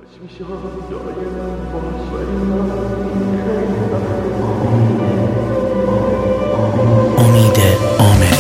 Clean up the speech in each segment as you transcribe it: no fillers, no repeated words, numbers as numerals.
امید آمری.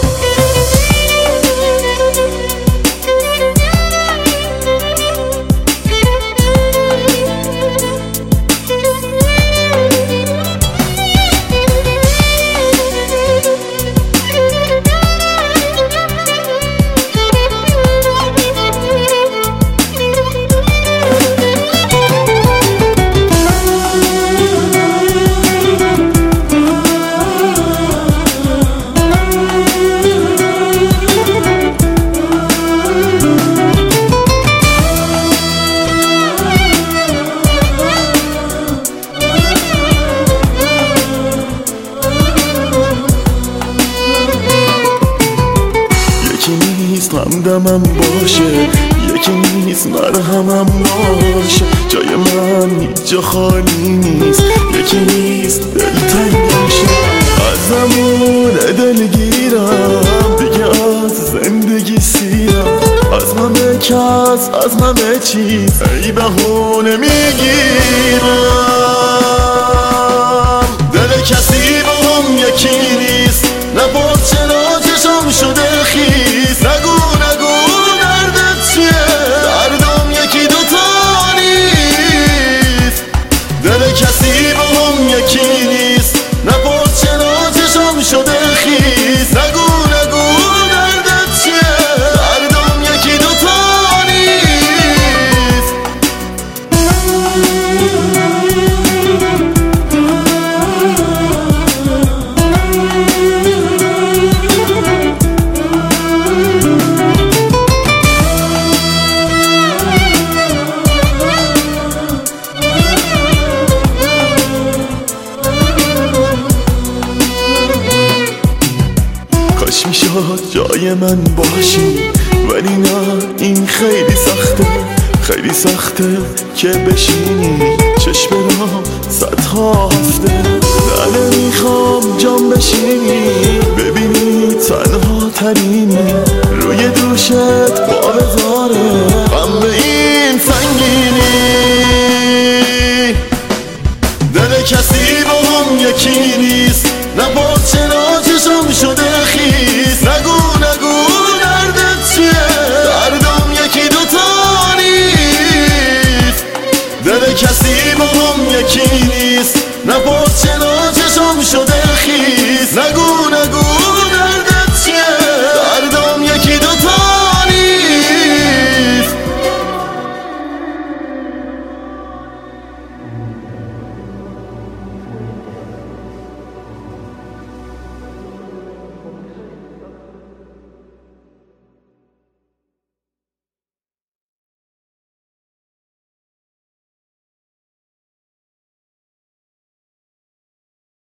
همدمم باشه، یکی نیست مرهمم باشه. جای من هیچ جا خالی نیست، یکی نیست دلتنگم شه. ازمون دلگیرم دیگه، از زندگی سیرم، از همه کس از همه چیز ای بهونه میگیرم. دل کسی با هم یکی نیست، نه چرا چشم شده خیس. نگو دردت چیه، دردم یکی دوتا نیست. دل کسی با هم یکی نیست، نه چرا چشم شده خیس. نگو دردت چیه، دردم یکی دوتا نیست. کاش میشد جای من باشی، ولی نه این خیلی سخته، خیلی سخته که بشینی چشم را صدها هفته. نه نمیخوام جام بشینی ببینی تنها ترینی، روی دوشت پا بذاره